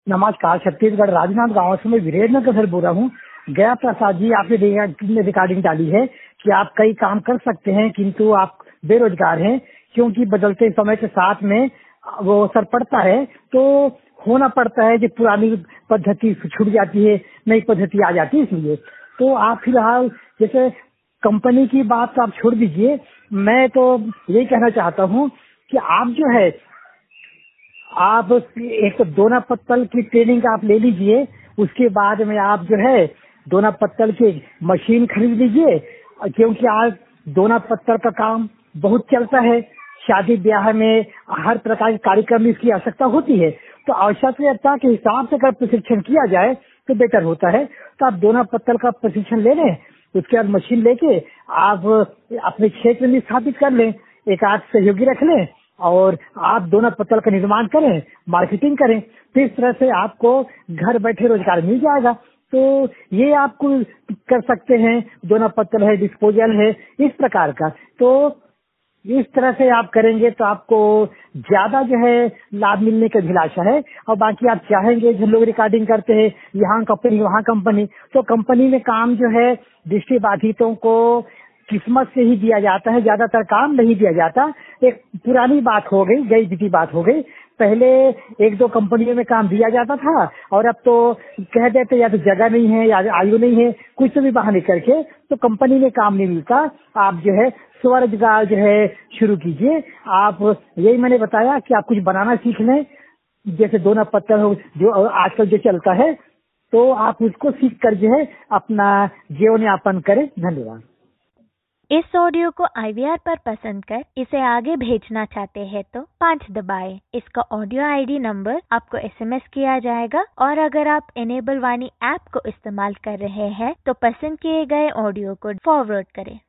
नमस्कार, छत्तीसगढ़ राजनांद गांव से मैं वीरेंद्र नगर बोल रहा हूँ। गया प्रसाद जी, आपने रिकॉर्डिंग डाली है कि आप कई काम कर सकते हैं किंतु आप बेरोजगार हैं, क्योंकि बदलते समय के साथ में वो असर पड़ता है तो होना पड़ता है कि पुरानी पद्धति छूट जाती है, नई पद्धति आ जाती है। इसलिए तो आप फिलहाल जैसे कंपनी की बात आप छोड़ दीजिए, मैं तो यही कहना चाहता हूँ कि आप जो है आप एक तो दोना पत्तल की ट्रेनिंग आप ले लीजिए। उसके बाद में आप जो है दोना पत्तल की मशीन खरीद लीजिए, क्योंकि आज दोना पत्तल का काम बहुत चलता है। शादी ब्याह में हर प्रकार के कार्यक्रम में इसकी आवश्यकता होती है, तो आवश्यकता के हिसाब से अगर प्रशिक्षण किया जाए तो बेटर होता है। तो आप दोना पत्तल का प्रशिक्षण ले लें, उसके बाद मशीन लेके आप अपने क्षेत्र में स्थापित कर लें, एक आध सहयोगी रख लें और आप दोना पत्तल का निर्माण करें, मार्केटिंग करें। तो इस तरह से आपको घर बैठे रोजगार मिल जाएगा। तो ये आपको कर सकते हैं, दोना पत्तल है, डिस्पोजल है, इस प्रकार का। तो इस तरह से आप करेंगे तो आपको ज्यादा जो है लाभ मिलने की अभिलाषा है। और बाकी आप चाहेंगे, जो लोग रिकॉर्डिंग करते हैं यहाँ कंपनी वहाँ कंपनी, तो कंपनी में काम जो है दृष्टिबाधितों को किस्मत से ही दिया जाता है, ज्यादातर काम नहीं दिया जाता। एक पुरानी बात हो गई, गई बीती बात हो गई। पहले एक दो कंपनियों में काम दिया जाता था और अब तो कह देते या तो जगह नहीं है या आयु नहीं है, कुछ तो भी बहाने करके तो कंपनी में काम नहीं मिलता। आप जो है स्वरोजगार जो है शुरू कीजिए। आप यही मैंने बताया कि आप कुछ बनाना सीख लें, जैसे दोना पत्थर हो जो आजकल जो चलता है, तो आप उसको सीख कर जो है अपना जीवन यापन करें। धन्यवाद। इस ऑडियो को IVR पर पसंद कर इसे आगे भेजना चाहते हैं तो 5 दबाएं। इसका ऑडियो ID नंबर आपको SMS किया जाएगा। और अगर आप इनेबल वाणी ऐप को इस्तेमाल कर रहे हैं तो पसंद किए गए ऑडियो को फॉरवर्ड करें।